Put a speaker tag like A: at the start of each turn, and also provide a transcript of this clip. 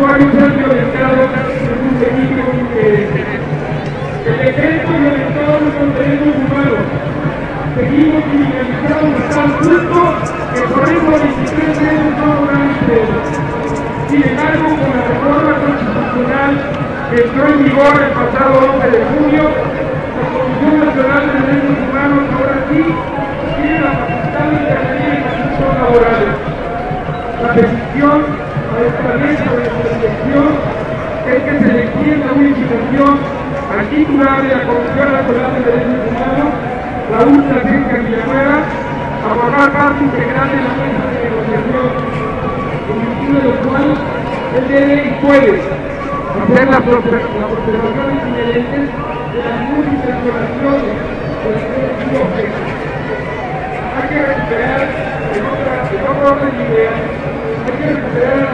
A: varios han violentado en un delito el decreto violentó los derechos humanos. Seguimos criminalizados hasta el punto que corremos 23 meses no logran presos. Sin embargo, con la reforma constitucional que entró en vigor el pasado 11 de junio, la Comisión Nacional de Derechos Humanos ahora sí tiene la facultad de intervenir en asuntos laborales. La decisión a esta ley sobre la protección es que se le extienda una invitación al titular de la Comisión Nacional de Derechos Humanos, Raúl Plasencia Villanueva, a formar parte integral de la mesa de negociación, en virtud de lo cual él debe y puede hacer las observaciones inherentes de las múltiples violaciones de la ley objeto. Hay que recuperar, en otro orden de ideas, hay que recuperar